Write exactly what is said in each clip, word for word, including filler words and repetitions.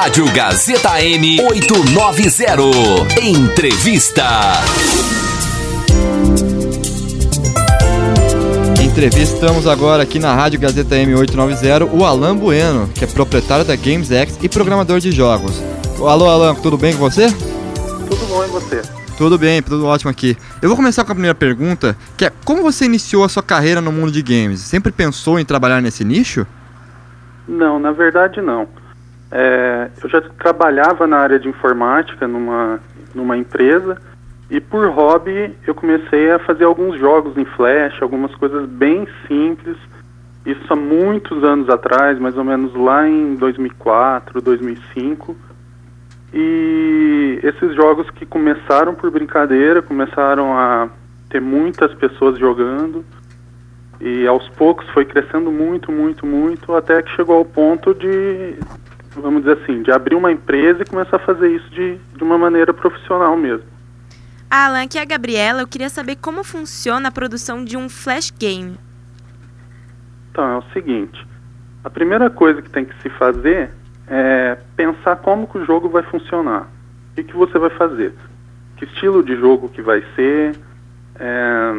Rádio Gazeta M oitocentos e noventa. Entrevista. Entrevistamos agora aqui na Rádio Gazeta M oitocentos e noventa o Alan Bueno, que é proprietário da GamesX e programador de jogos. Alô, Alan, tudo bem com você? Tudo bom, e você? Tudo bem, tudo ótimo aqui. Eu vou começar com a primeira pergunta, que é: como você iniciou a sua carreira no mundo de games? Sempre pensou em trabalhar nesse nicho? Não, na verdade não. É, eu já trabalhava na área de informática numa, numa empresa, e por hobby eu comecei a fazer alguns jogos em Flash, algumas coisas bem simples, isso há muitos anos atrás, mais ou menos lá em dois mil e quatro, dois mil e cinco. E esses jogos que começaram por brincadeira, começaram a ter muitas pessoas jogando, e aos poucos foi crescendo muito, muito, muito, até que chegou ao ponto de, vamos dizer assim, de abrir uma empresa e começar a fazer isso de, de uma maneira profissional mesmo. Alan, aqui é a Gabriela. Eu queria saber como funciona a produção de um flash game. Então, é o seguinte, a primeira coisa que tem que se fazer é pensar como que o jogo vai funcionar. O que, que você vai fazer? Que estilo de jogo que vai ser, é,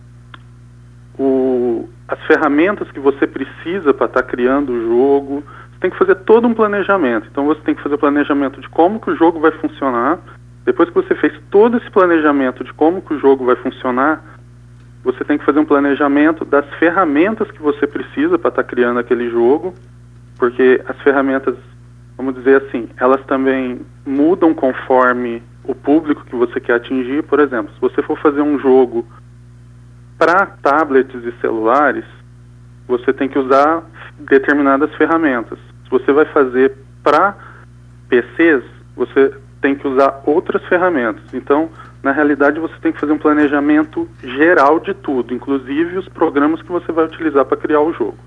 o, as ferramentas que você precisa para estar criando o jogo. Você tem que fazer todo um planejamento. Então você tem que fazer o planejamento de como que o jogo vai funcionar. Depois que você fez todo esse planejamento de como que o jogo vai funcionar, você tem que fazer um planejamento das ferramentas que você precisa para estar criando aquele jogo, porque as ferramentas, vamos dizer assim, elas também mudam conforme o público que você quer atingir. Por exemplo, se você for fazer um jogo para tablets e celulares, você tem que usar determinadas ferramentas. Se você vai fazer para P Cs, você tem que usar outras ferramentas. Então, na realidade, você tem que fazer um planejamento geral de tudo, inclusive os programas que você vai utilizar para criar o jogo.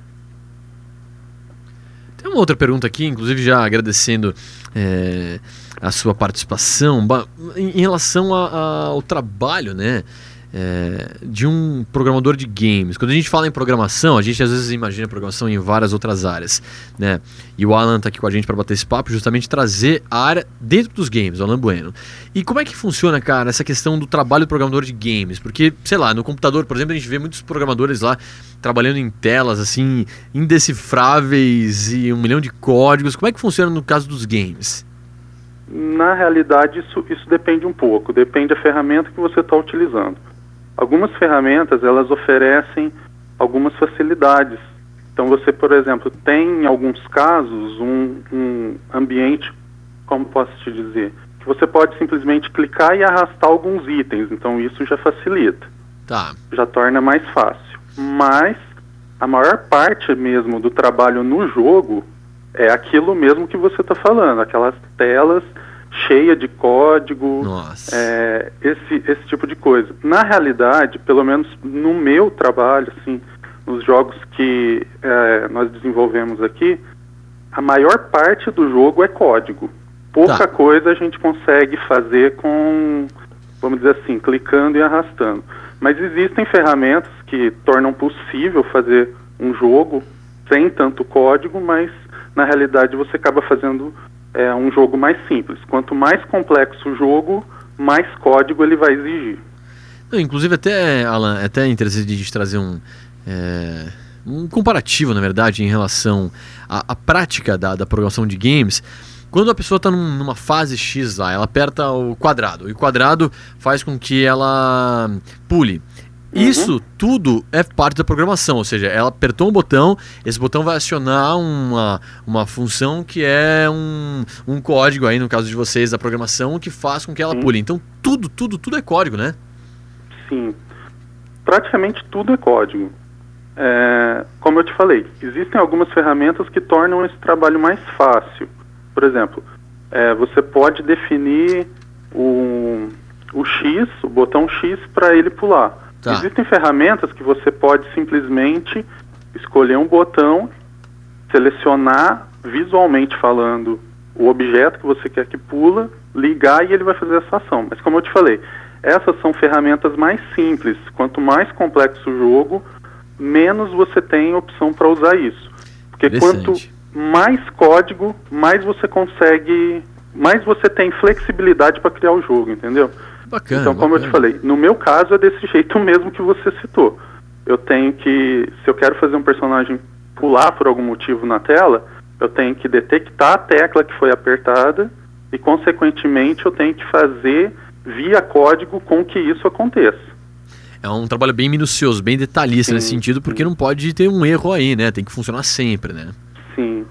Tem uma outra pergunta aqui, inclusive já agradecendo é, a sua participação, em, em relação a, a, ao trabalho, né, é, de um programador de games. Quando a gente fala em programação, a gente às vezes imagina programação em várias outras áreas, né? E o Alan está aqui com a gente para bater esse papo, justamente trazer a área dentro dos games, o Alan Bueno. E como é que funciona, cara, essa questão do trabalho do programador de games? Porque, sei lá, no computador, por exemplo, a gente vê muitos programadores lá trabalhando em telas, assim, indecifráveis e um milhão de códigos. Como é que funciona no caso dos games? Na realidade, isso, isso depende um pouco, depende da ferramenta que você está utilizando. Algumas ferramentas, elas oferecem algumas facilidades. Então você, por exemplo, tem em alguns casos um, um ambiente, como posso te dizer, que você pode simplesmente clicar e arrastar alguns itens. Então isso já facilita. Tá. Já torna mais fácil. Mas a maior parte mesmo do trabalho no jogo é aquilo mesmo que você está falando, aquelas telas cheia de código, é, esse, esse tipo de coisa. Na realidade, pelo menos no meu trabalho, assim, nos jogos que é, nós desenvolvemos aqui, a maior parte do jogo é código. Pouca tá. coisa a gente consegue fazer com, vamos dizer assim, clicando e arrastando. Mas existem ferramentas que tornam possível fazer um jogo sem tanto código, mas na realidade você acaba fazendo é um jogo mais simples. Quanto mais complexo o jogo, mais código ele vai exigir. Não, inclusive até, Alan, é até interessante de a gente trazer um, é, um comparativo, na verdade, em relação à, à prática da, da programação de games. Quando a pessoa está num, numa fase X lá, ela aperta o quadrado, e o quadrado faz com que ela pule. Isso uhum. tudo é parte da programação, ou seja, ela apertou um botão, esse botão vai acionar uma, uma função que é um, um código aí, no caso de vocês, da programação, que faz com que ela Sim. pule. Então tudo, tudo, tudo é código, né? Sim, praticamente tudo é código. É, como eu te falei, existem algumas ferramentas que tornam esse trabalho mais fácil. Por exemplo, é, você pode definir o, o X, o botão X, para ele pular. Tá. Existem ferramentas que você pode simplesmente escolher um botão, selecionar visualmente falando o objeto que você quer que pula, ligar e ele vai fazer essa ação. Mas como eu te falei, essas são ferramentas mais simples. Quanto mais complexo o jogo, menos você tem opção para usar isso. Porque quanto mais código, mais você consegue, mais você tem flexibilidade para criar o jogo, entendeu? Bacana, então, como bacana. eu te falei, no meu caso é desse jeito mesmo que você citou. Eu tenho que, se eu quero fazer um personagem pular por algum motivo na tela, eu tenho que detectar a tecla que foi apertada e, consequentemente, eu tenho que fazer via código com que isso aconteça. É um trabalho bem minucioso, bem detalhista Sim, nesse sentido, porque sim. não pode ter um erro aí, né? Tem que funcionar sempre, né? Sim.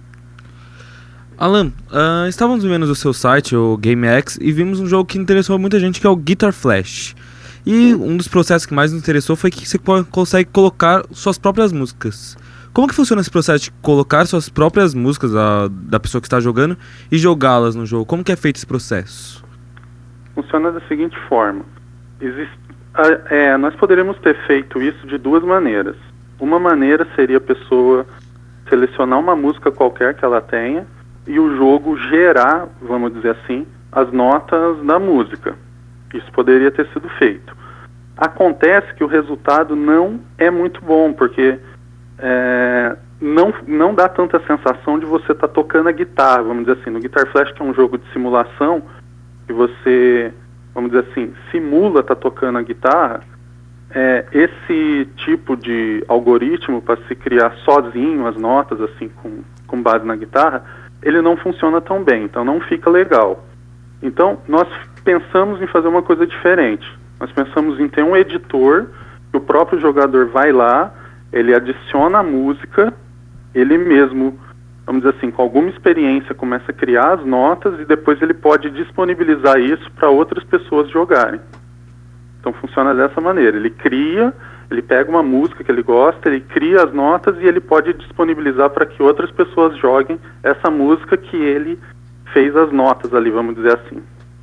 Alan, uh, estávamos vendo o seu site, o GameX, e vimos um jogo que interessou muita gente, que é o Guitar Flash. E um dos processos que mais nos interessou foi que você co- consegue colocar suas próprias músicas. Como que funciona esse processo de colocar suas próprias músicas a, da pessoa que está jogando e jogá-las no jogo? Como que é feito esse processo? Funciona da seguinte forma. Existe, a- é, nós poderíamos ter feito isso de duas maneiras. Uma maneira seria a pessoa selecionar uma música qualquer que ela tenha e o jogo gerar, vamos dizer assim, as notas da música. Isso poderia ter sido feito. Acontece que o resultado não é muito bom, porque é, não, não dá tanta sensação de você estar tá tocando a guitarra, vamos dizer assim. No Guitar Flash, que é um jogo de simulação, que você, vamos dizer assim, simula estar tá tocando a guitarra, é, esse tipo de algoritmo para se criar sozinho as notas, assim, com, com base na guitarra, ele não funciona tão bem, então não fica legal. Então, nós pensamos em fazer uma coisa diferente. Nós pensamos em ter um editor, que o próprio jogador vai lá, ele adiciona a música, ele mesmo, vamos dizer assim, com alguma experiência, começa a criar as notas e depois ele pode disponibilizar isso para outras pessoas jogarem. Então funciona dessa maneira, ele cria, ele pega uma música que ele gosta, ele cria as notas e ele pode disponibilizar para que outras pessoas joguem essa música que ele fez as notas ali, vamos dizer assim.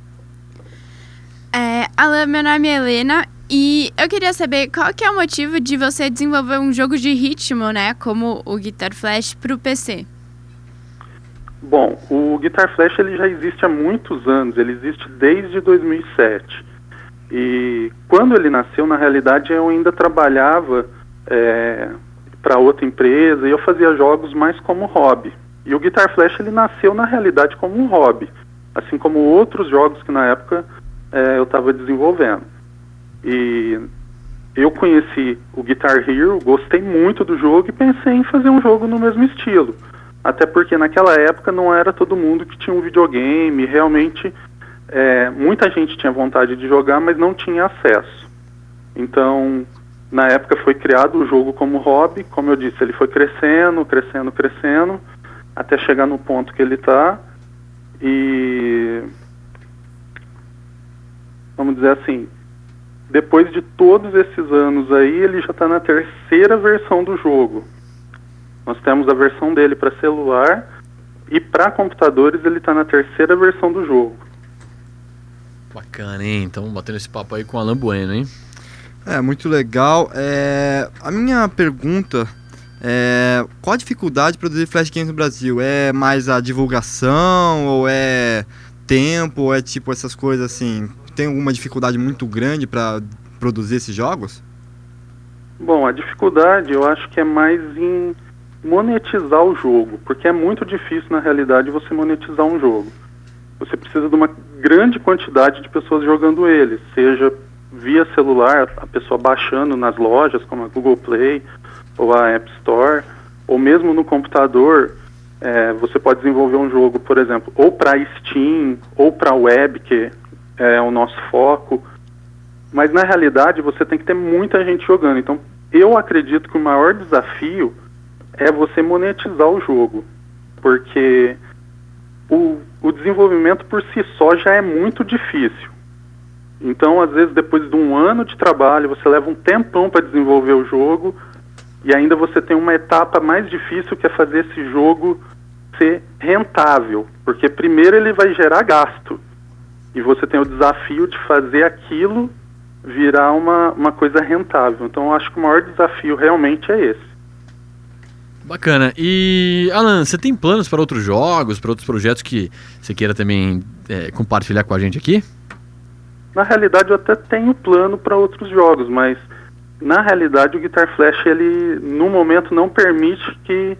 É, Alan, meu nome é Helena e eu queria saber qual que é o motivo de você desenvolver um jogo de ritmo, né, como o Guitar Flash, para o P C. Bom, o Guitar Flash ele já existe há muitos anos, ele existe desde dois mil e sete. E quando ele nasceu, na realidade, eu ainda trabalhava é, para outra empresa e eu fazia jogos mais como hobby. E o Guitar Flash ele nasceu, na realidade, como um hobby, assim como outros jogos que na época é, eu estava desenvolvendo. E eu conheci o Guitar Hero, gostei muito do jogo e pensei em fazer um jogo no mesmo estilo. Até porque naquela época não era todo mundo que tinha um videogame, realmente... É, muita gente tinha vontade de jogar, mas não tinha acesso. Então, na época foi criado o jogo como hobby. Como eu disse, ele foi crescendo, crescendo, crescendo, até chegar no ponto que ele está. E, vamos dizer assim, depois de todos esses anos aí, ele já está na terceira versão do jogo. Nós temos a versão dele para celular e para computadores ele está na terceira versão do jogo. Bacana, hein? Então, batendo esse papo aí com o Alan Bueno, hein? É, muito legal. É, a minha pergunta é, qual a dificuldade de produzir Flash Games no Brasil? É mais a divulgação, ou é tempo, ou é tipo essas coisas assim? Tem alguma dificuldade muito grande para produzir esses jogos? Bom, a dificuldade eu acho que é mais em monetizar o jogo, porque é muito difícil na realidade você monetizar um jogo. Você precisa de uma grande quantidade de pessoas jogando ele, seja via celular, a pessoa baixando nas lojas como a Google Play ou a App Store, ou mesmo no computador. É, você pode desenvolver um jogo, por exemplo, ou para Steam ou para web, que é o nosso foco, mas na realidade você tem que ter muita gente jogando. Então eu acredito que o maior desafio é você monetizar o jogo, porque o, o desenvolvimento por si só já é muito difícil. Então, às vezes, depois de um ano de trabalho, você leva um tempão para desenvolver o jogo e ainda você tem uma etapa mais difícil, que é fazer esse jogo ser rentável, porque primeiro ele vai gerar gasto e você tem o desafio de fazer aquilo virar uma, uma coisa rentável. Então, eu acho que o maior desafio realmente é esse. Bacana. E, Alan, você tem planos para outros jogos, para outros projetos que você queira também é, compartilhar com a gente aqui? Na realidade, eu até tenho plano para outros jogos, mas na realidade o Guitar Flash, ele no momento não permite que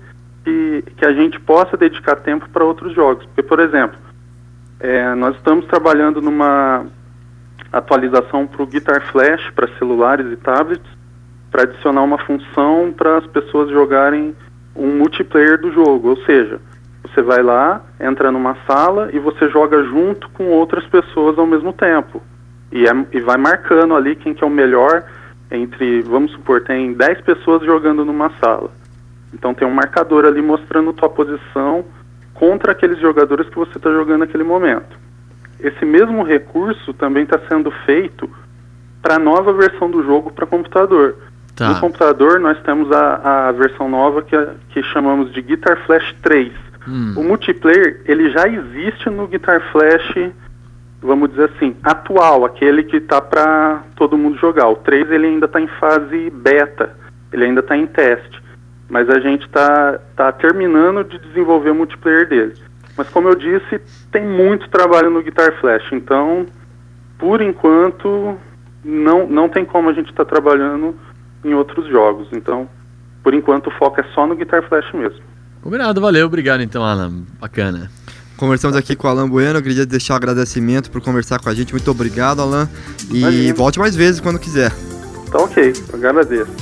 que, que a gente possa dedicar tempo para outros jogos. Porque, por exemplo, é, nós estamos trabalhando numa atualização para o Guitar Flash, para celulares e tablets, para adicionar uma função para as pessoas jogarem um multiplayer do jogo. Ou seja, você vai lá, entra numa sala e você joga junto com outras pessoas ao mesmo tempo. E, é, e vai marcando ali quem que é o melhor entre, vamos supor, tem dez pessoas jogando numa sala. Então tem um marcador ali mostrando tua posição contra aqueles jogadores que você está jogando naquele momento. Esse mesmo recurso também está sendo feito para a nova versão do jogo para computador. Tá. No computador nós temos a, a versão nova que, que chamamos de Guitar Flash três. Hum. O multiplayer, ele já existe no Guitar Flash, vamos dizer assim, atual, aquele que está para todo mundo jogar. O três ele ainda está em fase beta, ele ainda está em teste, mas a gente está tá terminando de desenvolver o multiplayer dele. Mas como eu disse, tem muito trabalho no Guitar Flash, então, por enquanto, não, não tem como a gente estar tá trabalhando em outros jogos. Então, por enquanto, o foco é só no Guitar Flash mesmo. Combinado, valeu, obrigado então, Alan, bacana. Conversamos aqui com o Alan Bueno, eu queria deixar um agradecimento por conversar com a gente. Muito obrigado, Alan, e Imagina. Volte mais vezes quando quiser. Tá ok, eu agradeço.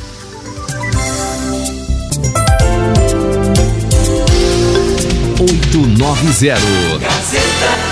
oito nove zero. Gazeta